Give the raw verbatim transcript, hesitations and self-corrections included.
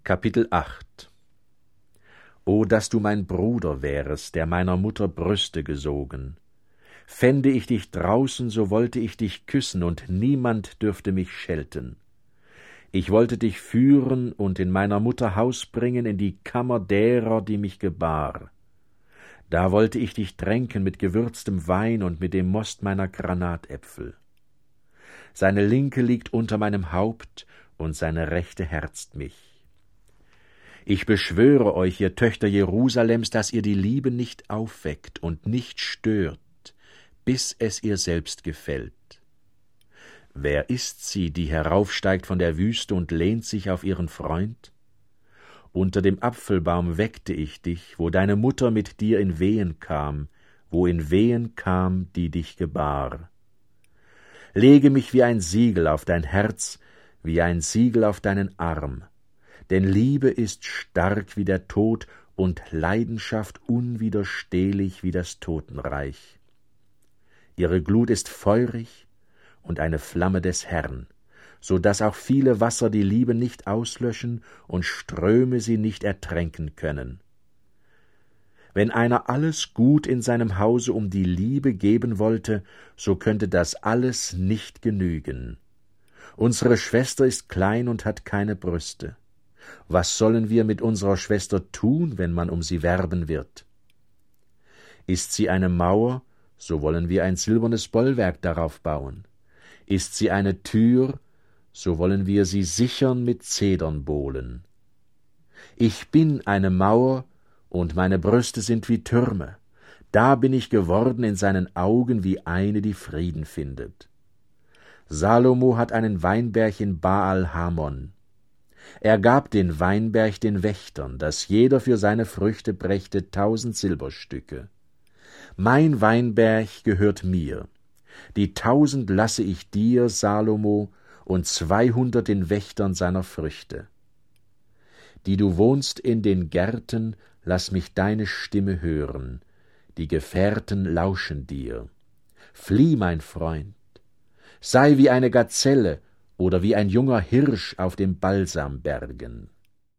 Kapitel acht. O, dass du mein Bruder wärest, der meiner Mutter Brüste gesogen! Fände ich dich draußen, so wollte ich dich küssen, und niemand dürfte mich schelten. Ich wollte dich führen und in meiner Mutter Haus bringen, in die Kammer derer, die mich gebar. Da wollte ich dich tränken mit gewürztem Wein und mit dem Most meiner Granatäpfel. Seine Linke liegt unter meinem Haupt, und seine Rechte herzt mich. Ich beschwöre euch, ihr Töchter Jerusalems, dass ihr die Liebe nicht aufweckt und nicht stört, bis es ihr selbst gefällt. Wer ist sie, die heraufsteigt von der Wüste und lehnt sich auf ihren Freund? Unter dem Apfelbaum weckte ich dich, wo deine Mutter mit dir in Wehen kam, wo in Wehen kam, die dich gebar. Lege mich wie ein Siegel auf dein Herz, wie ein Siegel auf deinen Arm, denn Liebe ist stark wie der Tod und Leidenschaft unwiderstehlich wie das Totenreich. Ihre Glut ist feurig und eine Flamme des Herrn, so daß auch viele Wasser die Liebe nicht auslöschen und Ströme sie nicht ertränken können. Wenn einer alles Gut in seinem Hause um die Liebe geben wollte, so könnte das alles nicht genügen. Unsere Schwester ist klein und hat keine Brüste. Was sollen wir mit unserer Schwester tun, wenn man um sie werben wird? Ist sie eine Mauer, so wollen wir ein silbernes Bollwerk darauf bauen. Ist sie eine Tür, so wollen wir sie sichern mit Zedernbohlen. Ich bin eine Mauer, und meine Brüste sind wie Türme. Da bin ich geworden in seinen Augen wie eine, die Frieden findet. Salomo hat einen Weinberg in Baal-Hamon. Er gab den Weinberg den Wächtern, dass jeder für seine Früchte brächte tausend Silberstücke. Mein Weinberg gehört mir. Die tausend lasse ich dir, Salomo, und zweihundert den Wächtern seiner Früchte. Die du wohnst in den Gärten, lass mich deine Stimme hören. Die Gefährten lauschen dir. Flieh, mein Freund. Sei wie eine Gazelle oder wie ein junger Hirsch auf den Balsambergen.